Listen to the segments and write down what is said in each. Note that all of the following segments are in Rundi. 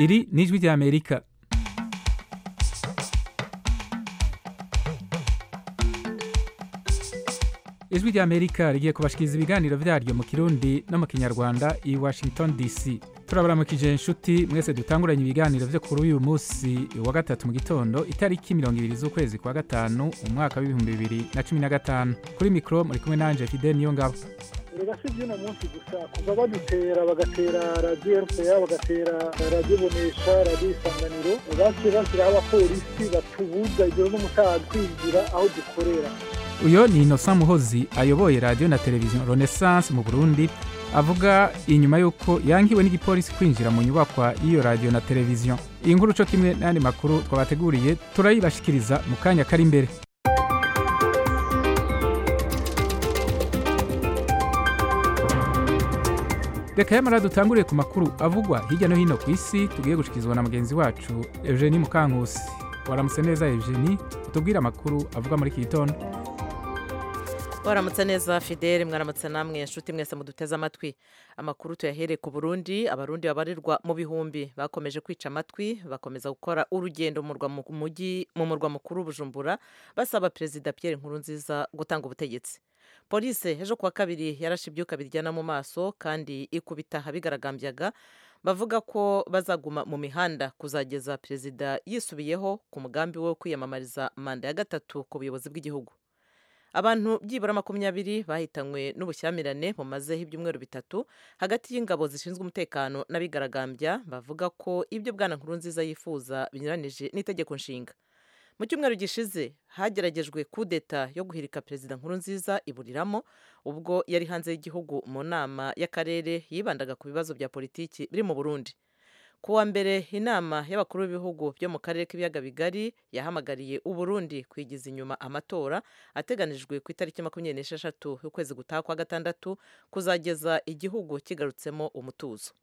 Iri ni ijwi ry'Amerika. Ijwi ry'Amerika rigiye kubashikiriza ibiganiro vyaryo mu Kirundi no mu Kinyarwanda i Washington DC. Turabaramukije inshuti mwese dutanguranye ibiganiro vyo kuri uyu musi wa gatatu mu gitondo itariki 20 z'ukwezi kwa gatanu umwaka wa 2015. Kuri mikro muri kumwe nanje Fidel Niyongabo. Urasivye no munsi gusa kuva badutera bagatera radio RPA bagatera radio Bonesha radio Isanganiro bashyira abapolisi batubuza ibyo n'umutaga kwinjira aho dukorera. Uyo ni Innocent Muhozi ayoboye radio na television Renaissance mu Burundi avuga inyuma yuko yankiwe n'igipolisi kwinjira mu nyubakwa y'iyo radio na television. Iyi nkuru co kimwe n'andi makuru twabateguriye turayibashikiriza mu kanya kari imbere. Reka yamara dutanguriye ku makuru avugwa hirya no hino ku isi tugiye gushikizwa na mugenzi wacu Eugenie Mukankusi. Waramutse neza Eugenie, utubwira amakuru avuga muri iki gitondo. Waramutse neza Fidel, mwaramutse namwe nshuti mwese muduteze amatwi. Amakuru tuyahere ku Burundi, abarundi babarirwa mu bihumbi bakomeje kwica amatwi, bakomeza gukora urugendo mu murwa mukuru Bujumbura basaba Perezida Pierre Nkurunziza gutanga ubutegetsi. Polisi ejo kuwa kabiri yarashe ibyuka biryana mu maso kandi ikubita abigaragambyaga bavuga ko bazaguma mu mihanda kuzageza Perezida yisubiyeho ku mugambi wo kwiyamamariza manda ya gatatu ku buyobozi bw'igihugu. Abantu byibura 20 bahitanywe n'ubushyamirane mu mazeho ibyumweru bitatu hagati y'ingabo zishinzwe umutekano n'abigaragambya bavuga ko ibyo bwana Nkurunziza yifuza binyuranije n'itegeko nshinga. Mu cyumweru gishize hageragejwe kudeta yo guhirika Perezida Nkurunziza iburiramo ubwo yari hanze y'igihugu mu nama y'akarere yibandaga ku bibazo bya politiki biri mu Burundi. Kuwa mbere inama y'abakuru b'ibihugu byo mu karere k'ibiyaga bigari yahamagariye Uburundi kwigiza inyuma amatora ateganijwe ku itariki 26 y'ukwezi gutaha kwa gatandatu kuzageza igihugu kigarutsemo umutuzo.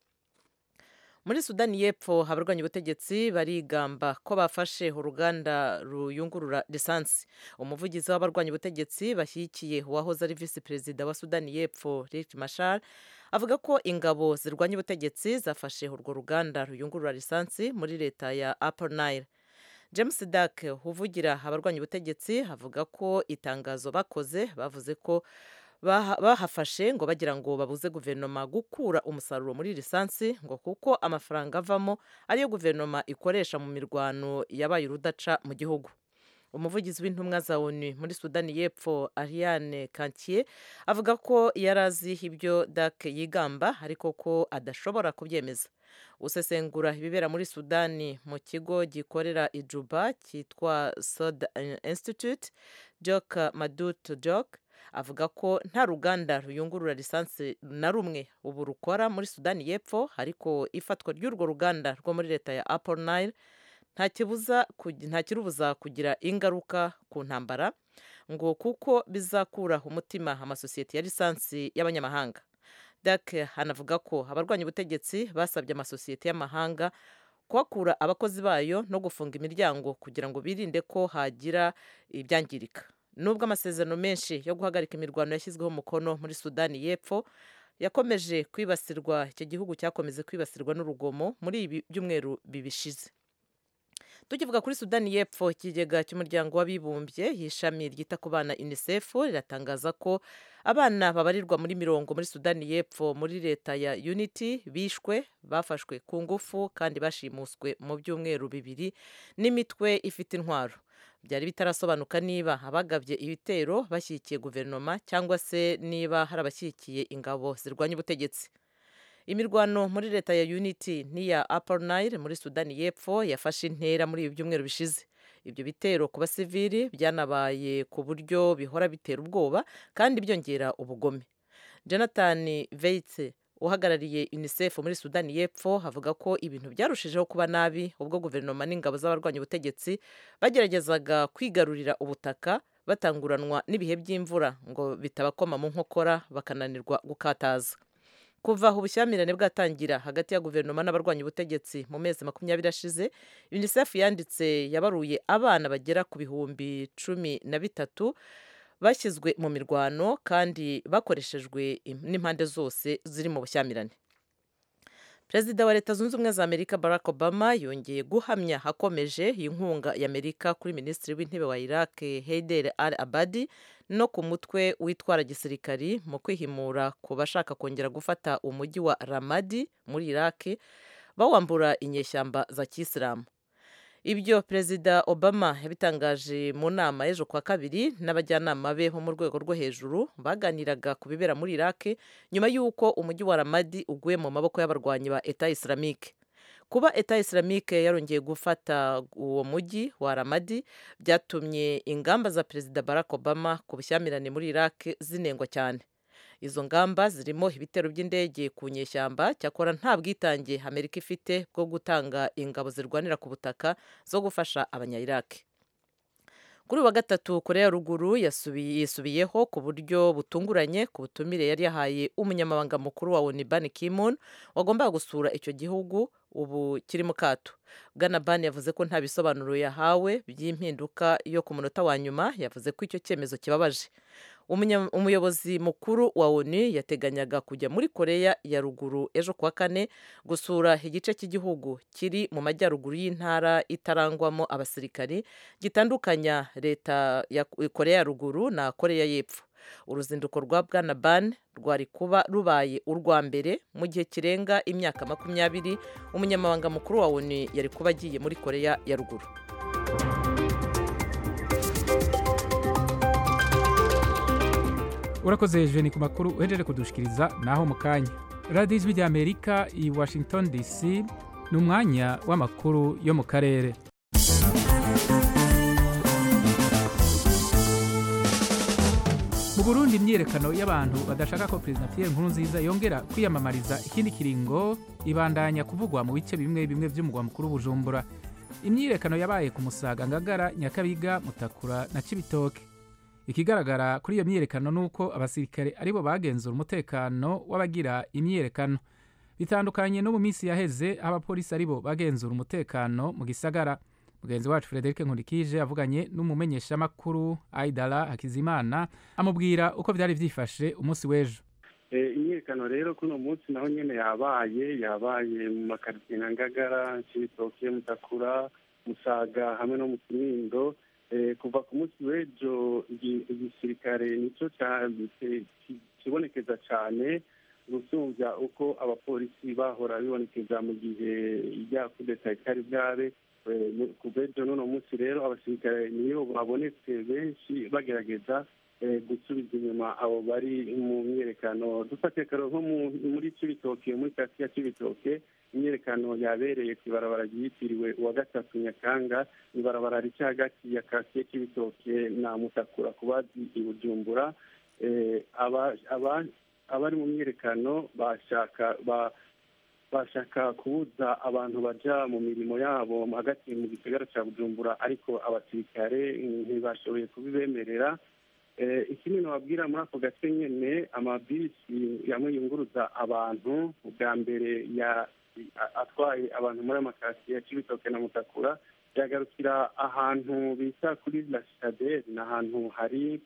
Muri Sudani y'Epfo abarwanya ubutegetsi barigamba ko bafashe uruganda ruyungurura lisansi. Umuvugizi w'abarwanya ubutegetsi bashyigikiye uwahoze ari visi perezida wa Sudani y'Epfo Riek Machar avuga ko ingabo zirwanya ubutegetsi zafashe urwo ruganda ruyungurura lisansi muri leta ya Upper Nile. James Duck uvugira abarwanya ubutegetsi avuga ko itangazo bakoze bavuze ko bahafashe ngo bagira ngo babuze guverinoma gukura umusaruro muri lisansi ngo kuko amafaranga avamo ariyo guverinoma ikoresha mu mirwano yabaye urudaca mu gihugu. Umuvugizi w'intumwa za ONU muri Sudani y'Epfo Ariane Kantier avuga ko yarazi ibyo Duck yigamba ariko ko adashobora kubyemeza. Usesengura ibibera muri Sudani mu kigo gikorera i Juba cyitwa Sod Institute, Jok Madut Jok avuga ko nta ruganda ruyungurura lisansi na rumwe ubu rukora muri Sudani y'Epfo ariko ifatwa ry'urwo ruganda rwo muri leta ya Upper Nile nta kirubuza kugira ingaruka ku ntambara ngo kuko bizakura umutima amasosiyete ya lisansi y'abanyamahanga. Duck hanavuga ko abarwanya ubutegetsi basabye amasosiyete y'amahanga kuhakura abakozi bayo no gufunga imiryango kugira ngo birinde ko hagira ibyangirika. Nubwo amasezerano menshi yo guhagarika imirwano yashyizweho umukono muri Sudani y'Epfo yakomeje kwibasirwa, icyo gihugu cyakomeze kwibasirwa n'urugomo muri ibi byumweru bibishize. Tukivuga kuri Sudani y'Epfo, ikigega cy'umuryango w'abibumbye y'ishami ryita ku bana UNICEF riratangaza ko abana babarirwa muri 100 muri Sudani y'Epfo muri leta ya Unity bishwe, bafashwe ku ngufu kandi bashimuswe mu byumweru bibiri n'imitwe ifite intwaro. Byari bitarasobanuka niba abagabye ibitero bashyigikiye guverinoma cyangwa se niba hari abashyigikiye ingabo zirwanya ubutegetsi. Imirwano muri leta ya Unity n'iya Upper Nile muri Sudani y'Epfo yafashe intera muri ibi byumweru bishize. Ibyo bitero ku basivili byanabaye ku buryo bihora bitera ubwoba kandi byongera ubugome. Jonathan Veitze uhagarariye UNICEF muri Sudani y'Epfo avuga ko ibintu byarushijeho kuba nabi ubwo guverinoma n'ingabo z'abarwanya ubutegetsi bageragezaga kwigarurira ubutaka batanguranwa n'ibihe by'imvura ngo bitabakoma mu nkokora bakananirwa gukataza. Kuva ubushyamirane bwatangira hagati ya guverinoma n'abarwanya ubutegetsi mu mezi 20 ashize, UNICEF yanditse yabaruye abana bagera ku bihumbi 13 bashyizwe mu mirwano kandi bakoreshejwe n'impande zose ziri mu bushyamirane. perezida wa leta zunze ubumwe za amerika barack obama yongeye guhamya hakomeje inkunga y'amerika kuri minisitiri w'intebe wa iraq Haider al-Abadi no ku mutwe witwara gisirikari mu kwihimura ku bashaka kongera gufata umujyi wa Ramadi muri iraq bawambura inyeshyamba za kisilamu. Ibyo perezida Obama yabitangaje mu nama ejo kwa kabiri n'abajyanama be bo mu rwego rwo hejuru baganiraga ku bibera muri Iraq nyuma y'uko umujyi wa Ramadi uguye mu maboko y'abarwanyi ba Etat Islamique. Kuba Etat Islamique yarongeye gufata uwo mujyi wa Ramadi byatumye ingamba za perezida Barack Obama ku bushyamirane muri Iraq zinengwa cyane. Izo ngamba zirimo ibitero by'indege ku nyeshyamba, cyakora nta bwitange Amerika ifite bwo gutanga ingabo zirwanira ku butaka zo gufasha abanya-Iraq. Kuri wa gatatu Korea ya Ruguru yisubiyeho ku buryo butunguranye ku butumire yari yahaye umunyamabanga mukuru wa ONU Ban Ki-moon wagombaga gusura icyo gihugu ubu kiri mu kato. Bwana Ban yavuze ko nta bisobanuro yahawe by'impinduka yo ku munota wa nyuma, yavuze ko icyo cyemezo kibabaje. Umuyobozi mukuru wa ONU yateganyaga kujya muri Korea ya Ruguru ejo kuwa kane gusura igice cy'igihugu kiri mu majyaruguru y'intara itarangwamo abasirikari gitandukanya leta ya Korea ya Ruguru na Korea y'Epfo. Uruzinduko rwa Bwana Ban rwari kuba rubaye urwa mbere mu gihe kirenga imyaka 20 umunyamabanga mukuru wa ONU yari kuba agiye muri Korea ya Ruguru. Urakoze Jeni ku makuru uhejeje kudushikiriza naho mu kanya. Radio Ijwi ry'Amerika i Washington DC ni umwanya w'amakuru yo mu karere. Mu Burundi imyiyerekano y'abantu badashaka ko President Pierre Nkurunziza yongera kwiyamamariza ikindi kiringo ibandanya kuvugwa mu bice bimwe bimwe by'umugwa mukuru Bujumbura. Imyiyerekano yabaye ku Musaga, Ngagara, Nyakabiga, Mutakura na Cibitoke. Ikigaragara kuri iyo myiyerekano nuko abasirikare aribo bagenzura umutekano w'abagira imyiyerekano. Bitandukanye no mu minsi yaheze abapolisi aribo bagenzura umutekano mu gisagara. Mugenzi wacu Frederic Nkurikije avuganye n'umumenyesha makuru Aidala Hakizimana amubwira uko byari vyifashe umunsi w'ejo. Imyiyerekano rero kuno munsi naho nyene yabaye mu makaritiye nka Ngagara, Cibitoke, Mutakura, Musaga hamwe no mu Kinindo. Kuva ku munsi w'ejo igisirikare nico kibonekeza cyane gusumvya uko abapolisi bahora bibonekeza mu gihe ijya kudeta itari bwabe. Kuva ejo n'uno munsi rero abasirikare niyo babonetse benshi bagerageza gusubiza inyuma abo bari mu myiyerekano. Dufate karo nko muri Cibitoke, muri kati ya Cibitoke, imyiyerekano yabereye kw'ibarabara ryitiriwe uwa gatatu Nyakanga, ibarabara rica hagati ya kati ya Cibitoke na Mutakura ku bazi i Bujumbura. Abari mu myiyerekano bashaka kubuza abantu baja mu mirimo yabo hagati mu gisagara ca Bujumbura, ariko abasirikare ntibashoboye kubibemerera. Ikindi nababwira muri ako gace nyene amabisi yamwe yunguruza abantu bwa mbere atwaye abantu muri amakasiye ya Cibitoke na Mutakura yagarukira ahantu bita kuri La Citadelle, n'ahantu hari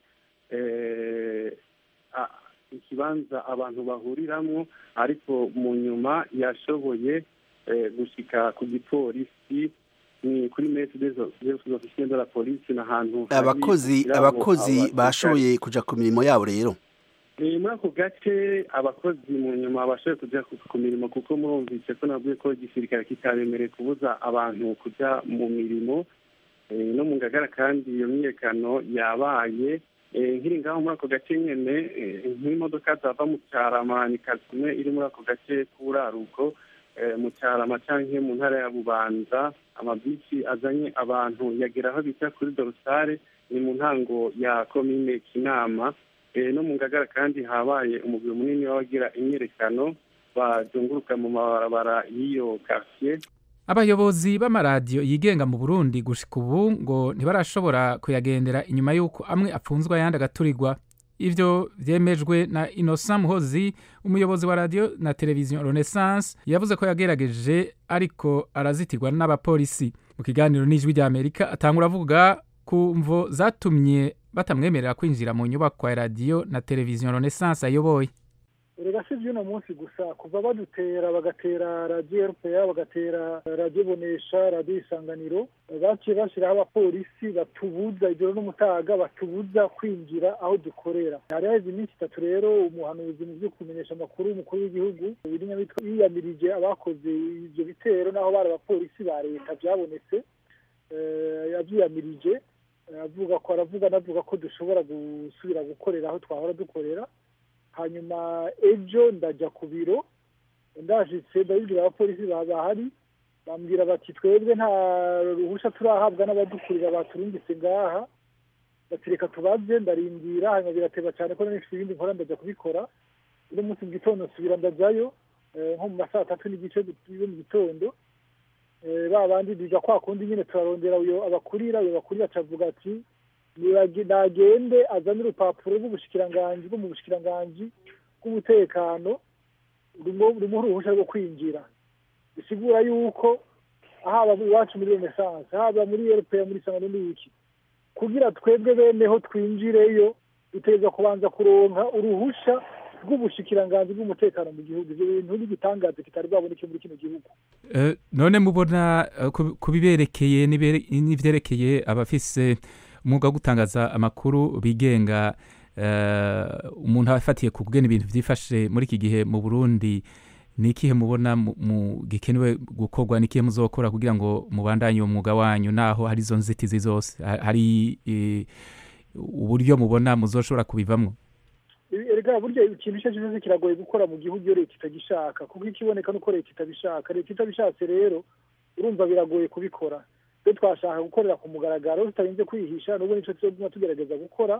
ikibanza abantu bahuriramwo, ariko mu nyuma yashoboye gushika ku gipolisi ni kuri mesi des officiers de la police n'ahantu abakozi bashoboye kuja ku mirimo yabo. Rero muri ako gace abakozi mu nyuma bashoboye kuja ku mirimo, kuko murumvise ko nabwiye ko igisirikare kitabemereye kubuza abantu kuja mu mirimo. No mu Ngagara kandi iyo myiyerekano yabaye nkiri ngaho muri ako gace nyene, nk'imodoka zava mu Carama ni Kasume iri muri ako gace k'uraruko mu Carama canke mu ntara ya Bubanza, amabisi azanye abantu yagera aho bita kuri Dorsale, ni mu ntango ya komine Kinama. No mu Ngagara kandi habaye umugwi munini w'abagira imyiyerekano bazunguruka mu mabarabara y'iyo quartier. Abayobozi b'amaradiyo yigenga mu Burundi gushika ubu ngo ntibarashobora kuyagendera inyuma y'uko amwe apfunzwe ayandi agaturirwa. Ivyo vyemejwe na Innocent Muhozi, umuyobozi wa radio na televiziyo Renaissance, yavuze ko yagerageje ariko arazitirwa n'abapolisi. Mu kiganiro n'Ijwi ry'Amerika atangura avuga ku mvo zatumye batamwemerera kwinjira mu nyubako ya radio na televiziyo Renaissance ayoboye. erega si iby'uno munsi gusa kuva badutera bagatera radiyo RPA bagatera radiyo bonesha radiyo isanganiro baciye bashyiraho abapolisi batubuza ijoro n'umutaga batubuza kwinjira aho dukorera. hari haheze iminsi 3 rero umuhanuzi mu byo kumenyesha amakuru umukuru w'igihugu yiyamirije abakoze ibyo bitero naho bari abapolisi ba leta byabonetse yabyiyamirije aravuga ko dushobora gusubira gukorera aho twahora dukorera. hanyuma ejo ndajya ku biro ndashitse ndabibwira abapolisi bahari bambwira bati twebwe nta ruhusha turahabwa n'abadukurira baturungitse ngaha batireka tubaze ndarindira hanyuma birateba cyane ko n'ifite ibindi nkora ndajya kubikora. uno munsi mu gitondo nsubira ndajyayo nko mu masaha 3 n'igice mu gitondo babandi biga kwa kundi nyine turarondera uyo abakurira acavuga ati nagende azana urupapuro rw'ubushikiranganji bwo mu bushikiranganji bw'umutekano rurimo uruhusha rwo kwinjira. bisigura yuko haba iwacu muri Renaissance haba muri RPA muri Sangano n'iki kugira twebwe beneho twinjireyo biteza kubanza kuronka uruhusha rw'ubushikiranganji bw'umutekano mu gihugu. ibyo bintu n'igitangaza kitari bwaboneke muri kino gihugu. none mubona kubiberekeye n'ivyerekeye abafise umwuga wo gutangaza amakuru bigenga umuntu afatiye ku kugena ibintu vyifashe muri iki gihe mu Burundi ni ikihe mubona mu gikenewe gukorwa n'ikihe muzokora kugira ngo mubandanye umwuga wanyu naho hari izo nzitizi zose hari uburyo mubona muzoshobora kubivamwo? erega burya ikintu cyose kiragoye gukora mu gihugu iyo leta itagishaka kuko ikiboneka nuko leta itabishaka. leta itabishatse rero urumva biragoye kubikora. twe twashaka gukorera ku mugaragaro tutarinze kwihisha n'ubwo nico tuzoguma tugerageza gukora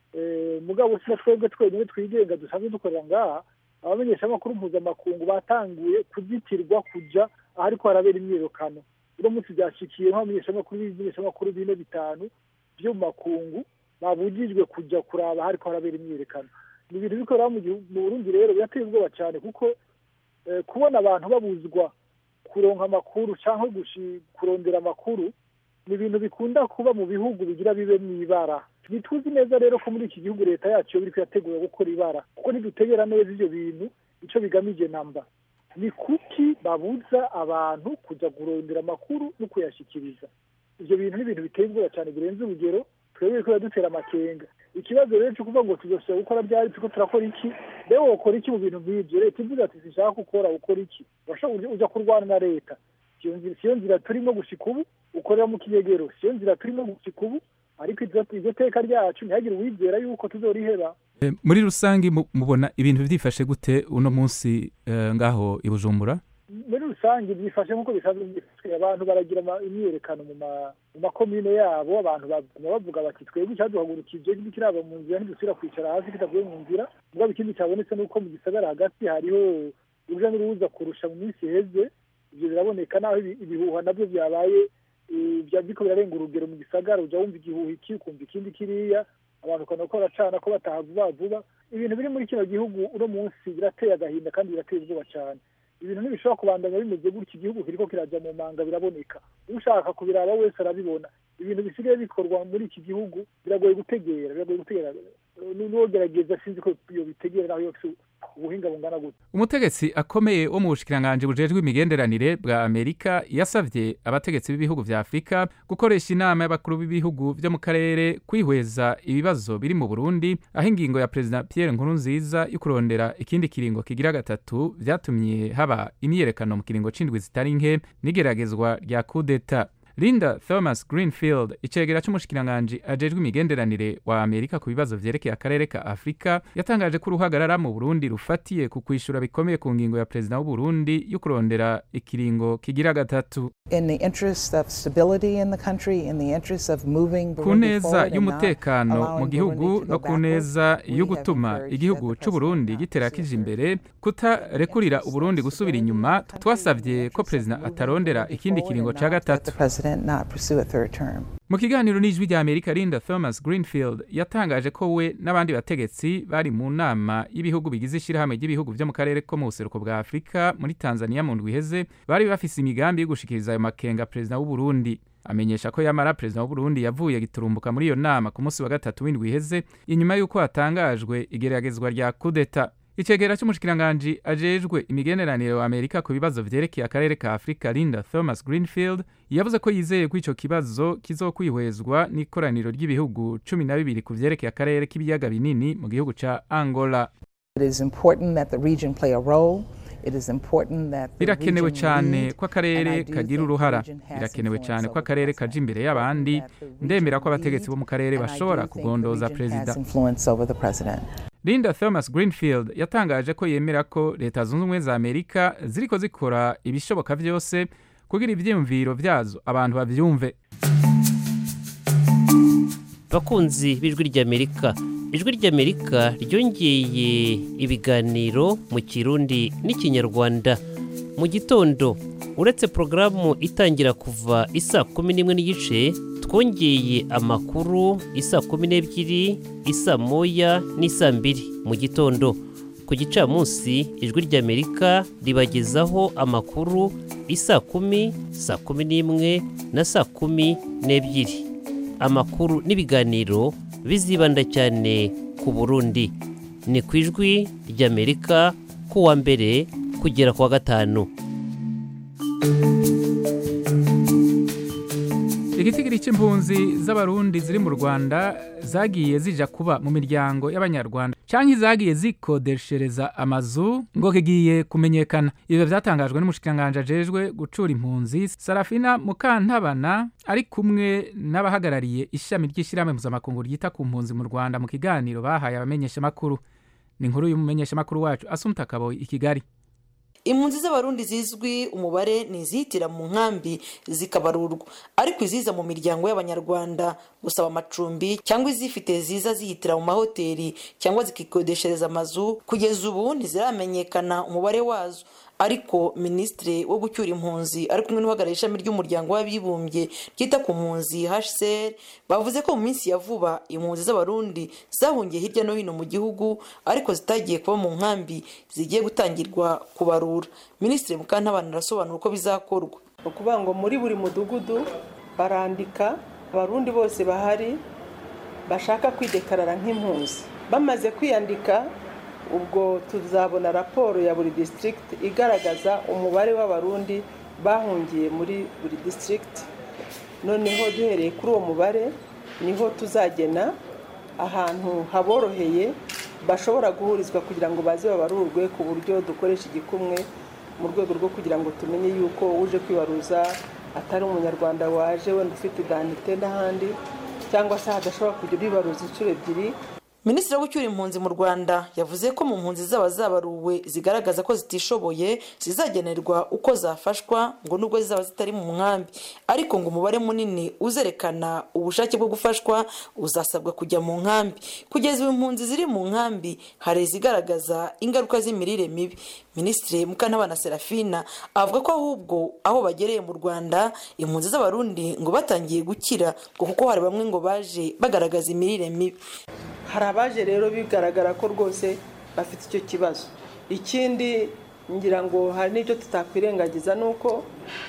mugabo sina twebwe twenyine twigenga dusanzwe dukorera ngaha. abamenyesha amakuru mpuzamakungu batanguye kuzitirwa kuja ariko harabera imyirukano. uno munsi byashikiye nk'abamenyesha amakuru 4-5 byo mu makungu babujijwe kuja kuraba ariko harabera imyirukano. ni ibintu bikora mu Burundi rero birateye ubwoba cyane kuko kubona abantu babuzwa kuronka amakuru cyangwa kurondera amakuru ni ibintu bikunda kuba mu bihugu bigira bibe mwibara. ntituzi neza rero ko muri iki gihugu leta yacu biri kuyategura gukora ibara kuko ntidutegera neza ivyo bintu ico bigamije namba. ni kuki babuza abantu kuja kurondera amakuru no kuyashikiriza? ivyo bintu ni ibintu biteye ubwoba cyane birenze urugero twebwe ko dutera amakenga. ikibazo rero cyo kuvuga ngo tuzoshobora gukora byari tuko turakora iki rero ukora iki mu bintu nk'ibyo leta ivuga ati zishaka gukora ukora iki washobora uja kurwana na leta siyo nzira turimo gushika ubu ukorera mu kinyegero siyo nzira turimo gushika ubu ariko iryo teka ryacu ntihagire uwizera yuko tuzoriheba. muri rusangi mubona ibintu vyifashe gute uno munsi ngaho i Bujumbura? muri rusange byifashe nk'uko bisanzwe byifashe. abantu baragira imyiyerekano mu makomine yabo abantu bavuga bati twebwe icyaduhagurukije kiraba mu nzira ntidusubira kwicara hasi kitavuye mu nzira. mugabo ikindi cyabonetse nuko mu gisagara hagati hariho uruja n'uruza kurusha mu minsi iheze. ibyo biraboneka naho ibihuha nabyo byabaye byabiko birarenga urugero mu gisagara uja wumva igihuha iki ukumva ikindi kiriya abantu ukabona ko baracana ko bataha vuba. ibintu biri muri kino gihugu uno munsi birateye agahinda kandi birateye ubwoba cyane. ibintu ntibishobora kubandanya bimeze gutya. igihugu kiriko kiraja mu manga biraboneka. ushaka kubiraba wese arabibona. ibintu bisigaye bikorwa muri iki gihugu biragoye gutegera n'uwogerageza sinzi ko iyo bitegera naho yose ubuhinga bungana gute. umutegetsi akomeye wo mu bushikiranganji bujejwe imigenderanire bwa Amerika yasavye abategetsi b'ibihugu vya Afrika gukoresha inama y'abakuru b'ibihugu vyo mu karere kwihweza ibibazo biri mu Burundi aho ingingo ya President Pierre Nkurunziza yo kurondera ikindi kiringo kigira 3 vyatumye haba imyiyerekano mu kiringo c'indwi zitari nke n'igeragezwa rya coup d'etat. Linda Thomas Greenfield icegera c'umushikiranganji ajejwe imigenderanire wa Amerika ku bibazo vyerekeye akarere ka Afrika yatangaje ko uruhagarara mu Burundi rufatiye ku kwishura bikomeye ku ngingo ya President w'u Burundi yo kurondera ikiringo kigira 3 in the interest of stability in the country, in the interest of moving ku neza y'umutekano mu gihugu no ku neza yo gutuma igihugu c'u Burundi gitera kije imbere kutarekurira u Burundi gusubira inyuma. Twasavye ko President atarondera ikindi kiringo ca 3. Mu kiganiro n'ijwi rya Amerika, Linda Thomas Greenfield yatangaje ko we n'abandi bategetsi bari mu nama y'ibihugu bigize ishirahamwe ry'ibihugu vyo mu karere ko mu buseruko bwa Afrika muri Tanzania mu ndwi iheze bari bafise imigambi yo gushikiriza ayo makenga President w'u Burundi. Amenyesha ko yamara President w'u Burundi yavuye giturumbuka muri iyo nama ku munsi wa 3 w'indwi iheze inyuma y'uko hatangajwe igeragezwa rya coup d'etat. icegera c'umushikiranganji ajejwe imigeneranire wa Amerika ku bibazo vyerekeye akarere ka Afrika Linda Thomas Greenfield yavuze ko yizeye ko ico kibazo kizokwihwezwa n'ikoraniro ry'ibihugu 12 ku vyerekeye akarere k'ibiyaga binini mu gihugu ca Angola. It is important that the region play a role. Birakenewe cyane ko akarere kagira uruhara, birakenewe cyane ko akarere kaja imbere y'abandi. Ndemera ko abategetsi bo mu karere bashobora kugondoza perezida. Linda Thomas Greenfield yatangaje ko yemera ko leta zunze ubumwe za Amerika ziriko zikora ibishoboka vyose kugira ivyiyumviro vyazo abantu bavyumve. Bakunzi b'ijwi ry'Amerika, ijwi ry'Amerika ryongeye ibiganiro mu Kirundi n'Ikinyarwanda mu gitondo. Uretse programu itangira kuva isa 11:30, twongeye amakuru isa 12, isa 1 n'isa 2 mu gitondo. Ku gicamunsi ijwi ry'Amerika ribagezaho amakuru isa 10, saa 11 na saa 12. Amakuru n'ibiganiro bizibanda cyane ku Burundi. Ni ku ijwi ry'Amerika ku wa mbere kugera ku wa gatanu. Igitigiri c'impunzi z'abarundi ziri mu Rwanda zagiye zija kuba mu miryango y'abanyarwanda canke zagiye zikodeshereza amazu ngo kigiye kumenyekana. Ivyo vyatangajwe n'umushikiranganje ajejwe gucura impunzi Sarafina Mukantabana ari kumwe n'abahagarariye ishami ry'ishirahamwe mpuzamakungu ryita ku mpunzi mu Rwanda mu kiganiro bahaye abamenyesha makuru. Ni inkuru y'umumenyesha makuru wacu Asumta Kaboyi i Kigali. Impunzi z'abarundi zizwi umubare nizitira mu nkambi zikabarurwa, ariko iziza mu miryango y'abanyarwanda gusaba amacumbi cyangwa izifite ziza zihitira mu mahoteli cyangwa zikikodeshereza amazu, kugeza ubu ntiziramenyekana umubare wazo. Ariko Minisitiri wo gucyura impunzi ari kumwe n'uhagarariye ishami ry'umuryango w'abibumbye ryita ku mpunzi HCR bavuze ko mu minsi ya vuba impunzi z'abarundi zahungiye hirya no hino mu gihugu ariko zitagiye kuba mu nkambi zigiye gutangirwa kubarura. Minisitiri Mukantabana arasobanura uko bizakorwa. Ukuvuga ngo muri buri mudugudu barandika abarundi bose bahari bashaka kwidekarara nk'impunzi. Bamaze kwiyandika ubwo tuzabona raporo ya buri district igaragaza umubare w'abarundi bahungiye muri buri district. Noneho duhereye kuri uwo mubare niho tuzagena ahantu haboroheye bashobora guhurizwa kugira ngo baze babarurwe ku buryo dukoresha igikumwe mu rwego rwo kugira ngo tumenye yuko uje kwibaruza atari umunyarwanda waje wenda ufite identite n'ahandi cyangwa se hadashobora kujya bibaruza inshuro ebyiri. Minisitiri wo gucyura impunzi mu Rwanda yavuze ko mu mpunzi zaba zabaruwe zigaragaza ko zitishoboye zizagenerwa uko zafashwa ngo nubwo zizaba zitari mu nkambi, ariko ngo umubare munini uzerekana ubushake bwo gufashwa uzasabwa kujya mu nkambi. Kugeza ubu impunzi ziri mu nkambi hari zigaragaza ingaruka z'imirire mibi. Minisitiri Mukantabana Serafina avuga ko ahubwo aho bagereye mu Rwanda impunzi z'abarundi ngo batangiye gukira ngo kuko hari bamwe ngo baje bagaragaza imirire mibi. Hari abaje rero bigaragara ko rwose bafite icyo kibazo. Ikindi ngira ngo hari n'ibyo tutakwirengagiza nuko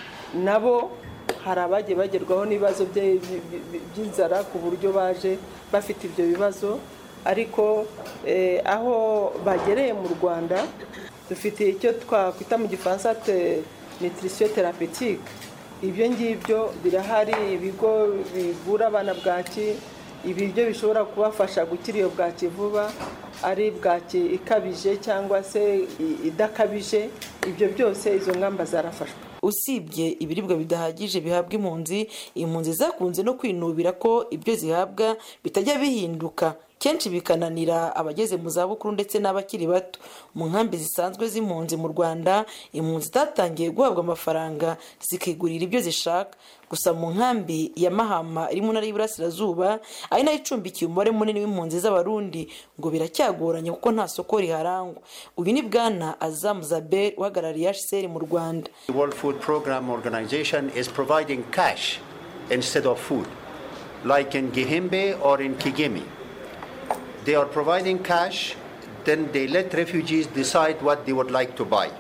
nabo hari abagiye bagerwaho n'ibibazo by'inzara ku buryo baje bafite ibyo bibazo, ariko aho bagereye mu Rwanda dufite icyo twakwita mu Gifaransa nutrition thérapeutique. Ibyo ngibyo birahari, ibigo bivura abana bwaki, ibiryo bishobora kubafasha gukira iyo bwaki vuba, ari bwaki ikabije cyangwa se idakabije. Ibyo byose izo ngamba zarafashwe. Usibye ibiribwa bidahagije bihabwa impunzi zakunze no kwinubira ko ibyo zihabwa bitajya bihinduka, kenshi bikananira abageze mu zabukuru ndetse n'abakiri bato. Mu nkambi zisanzwe z'impunzi mu Rwanda impunzi zatangiye guhabwa amafaranga zikigurira ibyo zishaka. Gusa mu nkambi ya Mahama iri mu ntara y'Iburasirazuba ari nayo icumbikiye umubare munini w'impunzi z'abarundi ngo biracyagoranye kuko nta soko riharangwa. Uyu ni Bwana Azam Zaber uhagarariye HCR mu Rwanda. The World Food Program Organization is providing cash instead of food, like in Gihembe or in Kigemi. They are providing cash, then they let refugees decide what they would like to buy.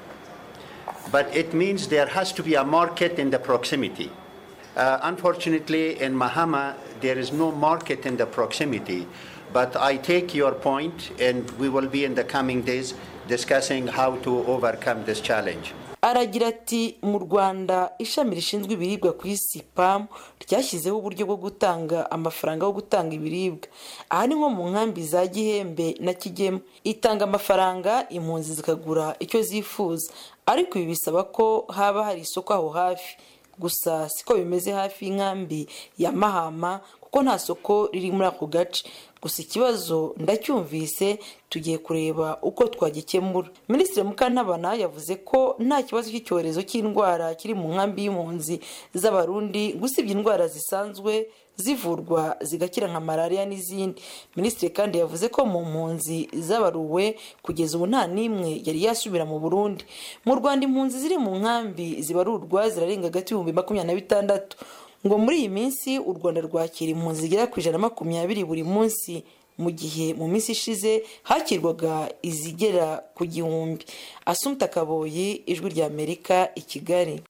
But it means there has to be a market in the proximity. Unfortunately, in Mahama, there is no market in the proximity. But I take your point, and we will be in the coming days discussing how to overcome this challenge. Aragira ati mu Rwanda ishami rishinzwe ibiribwa ku isi PAM ryashyizeho uburyo bwo gutanga amafaranga yo gutanga ibiribwa. Aha ni nko mu nkambi za Gihembe na Kigeme. Itanga amafaranga impunzi zikagura icyo zifuza, ariko ibi bisaba ko haba hari isoko aho hafi. Gusa siko bimeze hafi y'inkambi ya Mahama kuko nta soko riri muri ako gace. Gusa ikibazo ndacyumvise, tugiye kureba uko twagikemura. Minisitiri Mukantabana yavuze ko nta kibazo cy'icyorezo cy'indwara kiri mu nkambi y'impunzi z'Abarundi, gusibye indwara zisanzwe zivurwa zigakira nka malaria n'izindi. Minisitiri kandi yavuze ko mu mpunzi z'abaruwe kugeza ubu nta n'imwe yari yasubira mu Burundi. Mu Rwanda impunzi ziri mu nkambi zibarurwa zirarenga hagati y'ibihumbi 26. Ngo muri iyi minsi u Rwanda rwakira impunzi zigera ku 120 buri munsi, mu gihe mu minsi ishize hakirwaga izigera ku 1000. Assumpta Kaboyi, Ijwi rya Amerika, i Kigali.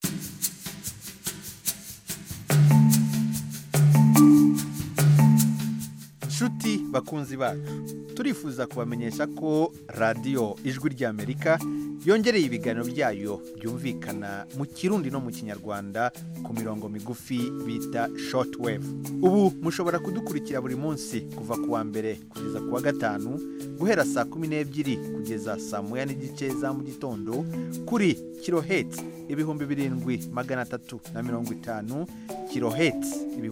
Shuti bakunzi bacu, turifuza kubamenyesha ko radio Ijwi rya Amerika yongereye ibiganiro byayo byumvikana mu Kirundi no mu Kinyarwanda ku mirongo migufi bita shortwave. Ubu mushobora kudukurikira buri munsi kuva kuwa mbere kugeza kuwa gatanu guhera saa 12 kugeza saa 1:30 za mu gitondo kuri kilohertz 7350, kilohertz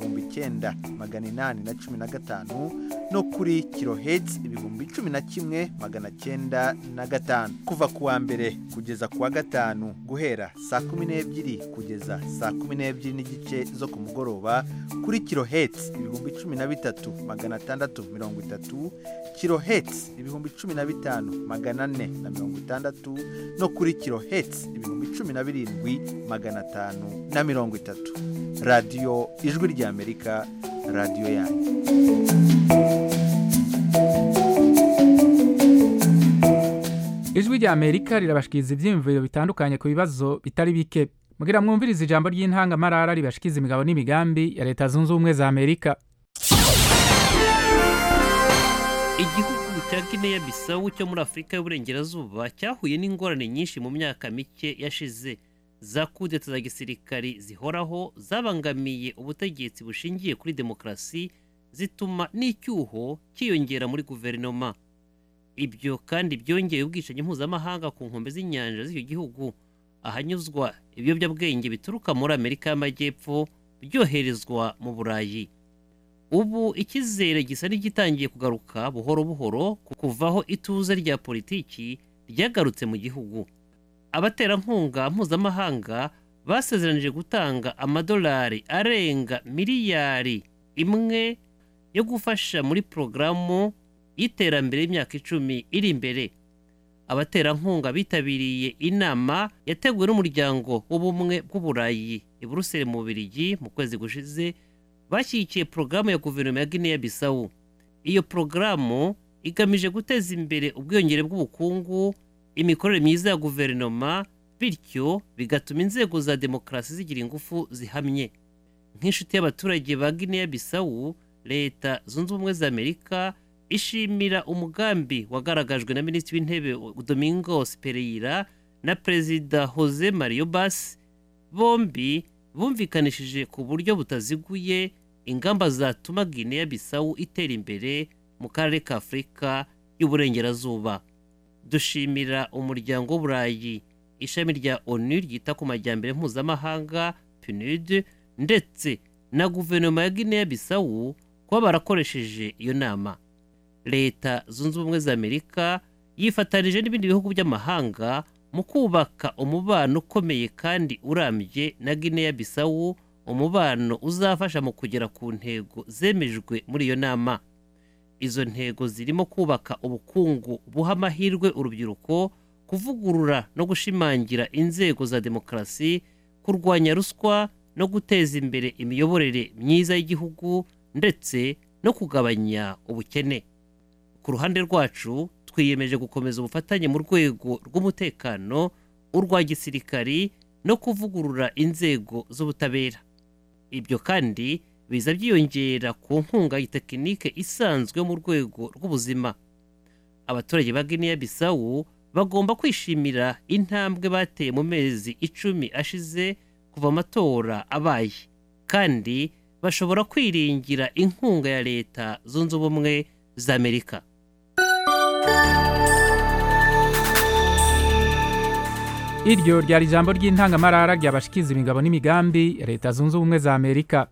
9815 no kuri kilohertz 11905 kuva kuwa mbere kugeza kuwa gatanu guhera saa 12 kugeza saa 12:30 zo ku mugoroba kuri kilohertz 13630, kilohertz 15460 no kuri kilohertz 17530. Radio Ijwi rya Amerika, radio yanyu. Ijwi rya Amerika rirabashikiriza ivyiyumviro bitandukanye ku bibazo bitari bike. Mugira mwumviriza ijambo ry'intangamarara ribashikiza imigabo n'imigambi ya Leta Zunze Ubumwe za Amerika. Igihugu cya Guinea Bissau cyo muri Afrika y'Uburengerazuba cyahuye n'ingorane nyinshi mu myaka mike yashize. Za kudeta za gisirikari zihoraho zabangamiye ubutegetsi bushingiye kuri demokrasi, zituma n'icyuho kiyongera muri guverinoma. Ibyo kandi byongeye ubwishingi mpuzamahanga ku nkombe z'inyanja z'icyo gihugu, ahanyuzwa ibiyobyabwenge bituruka muri Amerika y'Amajyepfo byoherezwa mu Burayi. Ubu ikizere gisa n'igitangiye kugaruka buhoro buhoro kuvaho ituze rya politiki ryagarutse mu gihugu. Abaterankunga mpuzamahanga basezeranije gutanga amadolari arenga miliyari 1 yo gufasha muri porogaramu y'iterambere y'imyaka 10 iri imbere. Abaterankunga bitabiriye inama yateguwe n'umuryango w'ubumwe bw'Uburayi i Brussels mu Bubiligi mu kwezi gushize, bashyigikiye porogaramu ya guverinoma ya Guinea Bissau. Iyo porogaramu igamije guteza imbere ubwiyongere bw'ubukungu, imikorere myiza ya guverinoma, bityo bigatuma inzego za demokrasi zigira ingufu zihamye. Nk'inshuti y'abaturage ba Guinea Bissau, Leta Zunze Ubumwe za Amerika ishimira umugambi wagaragajwe na Minisitiri w'Intebe Domingos Pereira na Perezida Jose Mario Bas. Bombi bumvikanishije ku buryo butaziguye ingamba zatuma Guinea Bissau itera imbere mu karere ka Afrika y'Uburengerazuba. Dushimira umuryango w'Uburayi, ishami rya ONU ryita ku majyambere mpuzamahanga PNUD, ndetse na guverinoma ya Guinea Bissau kuba barakoresheje iyo nama. Leta Zunze Ubumwe za Amerika yifatanije n'ibindi bihugu by'amahanga mu kubaka umubano ukomeye kandi urambye na Guinea Bissau, umubano uzafasha mu kugera ku ntego zemejwe muri iyo nama. Izo ntego zirimo kubaka ubukungu buha amahirwe urubyiruko, kuvugurura no gushimangira inzego za demokrasi, kurwanya ruswa no guteza imbere imiyoborere myiza y'igihugu, ndetse no kugabanya ubukene. Ku ruhande rwacu twiyemeje gukomeza ubufatanye mu rwego rw'umutekano, urwa gisirikari no kuvugurura inzego z'ubutabera. Ibyo kandi biza byiyongera ku nkunga y'itekinike isanzwe mu rwego rw'ubuzima. Abaturage ba Guinea Bissau bagomba kwishimira intambwe bateye mu mezi 10 ashize kuva amatora abaye, kandi bashobora kwiringira inkunga ya Leta Zunze Ubumwe za Amerika. Iryo ryari ijambo ry'intangamarara ryabashikiza imigabo n'imigambi ya Leta Zunze Ubumwe za Amerika.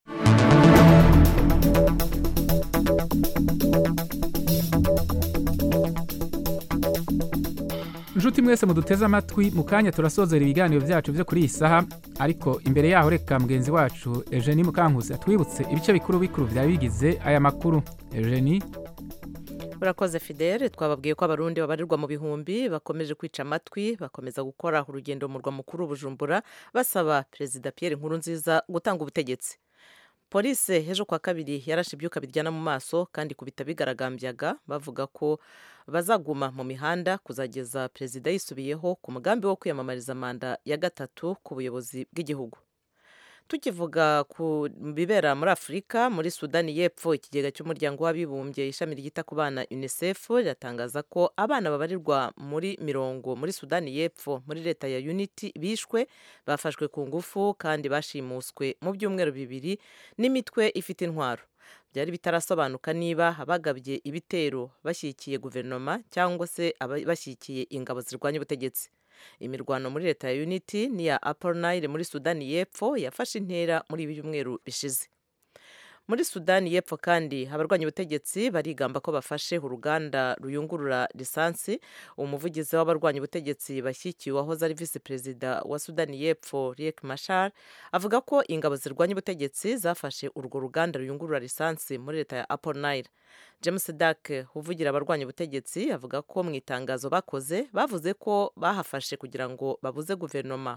Nshuti mwese muduteze amatwi, mu kanya turasozera ibiganiro byacu byo kuri iyi saha, ariko imbere yaho reka mugenzi wacu Eugenie Mukankusi atwibutse ibice bikuru bikuru byari bigize aya makuru. Eugenie. Urakoze Fidele, twababwiye ko abarundi babarirwa mu bihumbi bakomeje kwica amatwi, bakomeza gukora urugendo mu murwa mukuru Bujumbura basaba Perezida Pierre Nkurunziza gutanga ubutegetsi. Polisi ejo kwa kabiri yarashe ibyuka biryana mu maso kandi kubita bigaragambyaga bavuga ko bazaguma mu mihanda kuzageza perezida yisubiyeho ku mugambi wo kwiyamamariza manda ya gatatu ku buyobozi bw'igihugu. Tukivuga ku bibera muri Afurika, muri Sudani y'Epfo, ikigega cy'umuryango w'abibumbye ishami ryita ku bana UNICEF riratangaza ko abana babarirwa muri 100 muri Sudani y'Epfo muri leta ya Unity bishwe, bafashwe ku ngufu kandi bashimuswe mu byumweru bibiri n'imitwe ifite intwaro. Byari bitarasobanuka niba abagabye ibitero bashyigikiye guverinoma cyangwa se bashyigikiye ingabo zirwanya ubutegetsi. Imirwano muri leta ya Unity n'iya Upper Nile muri Sudani y'Epfo yafashe intera muri ibi byumweru bishize. Muri Sudani y'Epfo kandi abarwanya ubutegetsi barigamba ko bafashe uruganda ruyungurura lisansi. Umuvugizi w'abarwanya ubutegetsi bashyikiwe wahoze ari vice perezida wa Sudani y'Epfo Riek Machar avuga ko ingabo zirwanya ubutegetsi zafashe urwo ruganda ruyungurura lisansi muri leta ya Upper Nile. James Dake uvugira abarwanya ubutegetsi avuga ko mu itangazo bakoze bavuze ko bahafashe kugira ngo babuze guverinoma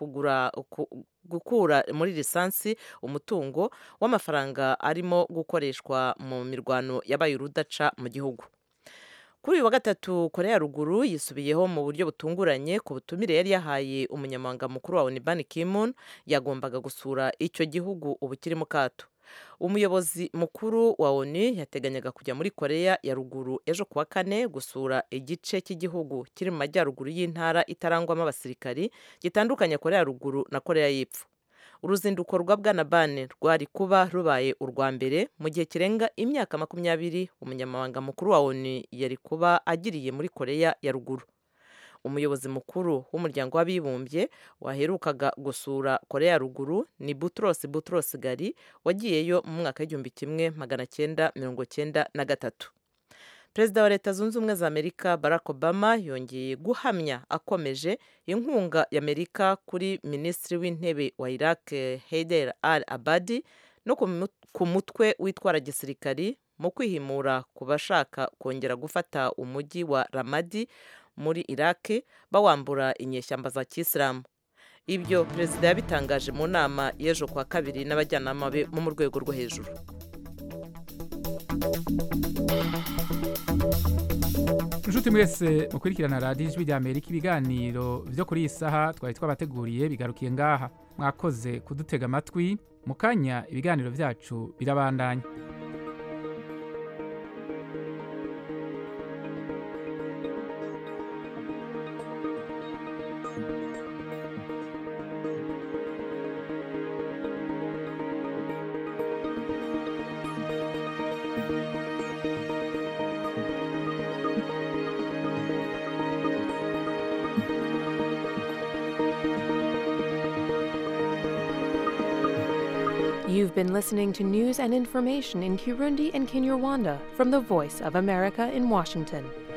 gukura muri lisansi umutungo w'amafaranga arimo gukoreshwa mu mirwano yabaye urudaca mu gihugu. Kuri uyu wa gatatu, Korea ya Ruguru yisubiyeho mu buryo butunguranye ku butumire yari yahaye umunyamabanga mukuru wa ONU Ban Ki-moon yagombaga gusura icyo gihugu ubu kiri mu kato. Umuyobozi mukuru wa ONU yateganyaga kujya muri Korea ya Ruguru ejo kuwa kane gusura igice cy'igihugu kiri mu majyaruguru y'intara itarangwamo abasirikari gitandukanya Korea ya Ruguru na Korea y'Epfo. Uruzinduko rwa Bwana Ban rwari kuba rubaye urwa mbere mu gihe kirenga imyaka 20 umunyamabanga mukuru wa ONU yari kuba agiriye muri Korea ya Ruguru. Umuyobozi mukuru w'umuryango w'abibumbye waherukaga gusura Korea ya Ruguru ni Boutros Ghali wagiyeyo mu mwaka w'1993. Perezida wa Leta Zunze Ubumwe za Amerika Barack Obama yongeye guhamya akomeje inkunga ya Amerika kuri Minisitiri w'Intebe wa Iraq Haider al-Abadi no ku mutwe witwara gisirikari mu kwihimura ku bashaka kongera gufata umujyi wa Ramadi muri Iraq bawambura inyeshyamba za Kisilamu. Ibyo perezida yabitangaje mu nama y'ejo kwa kabiri n'abajyanama be mu rwego rwo hejuru. Nshuti mwese mukurikirana radiyo Ijwi ry'Amerika, ibiganiro byo kuri iyi saha twari twabateguriye bigarukiye ngaha. Mwakoze kudutega amatwi, mu kanya ibiganiro byacu birabandanya. You've been listening to news and information in Kirundi and Kinyarwanda from the Voice of America in Washington.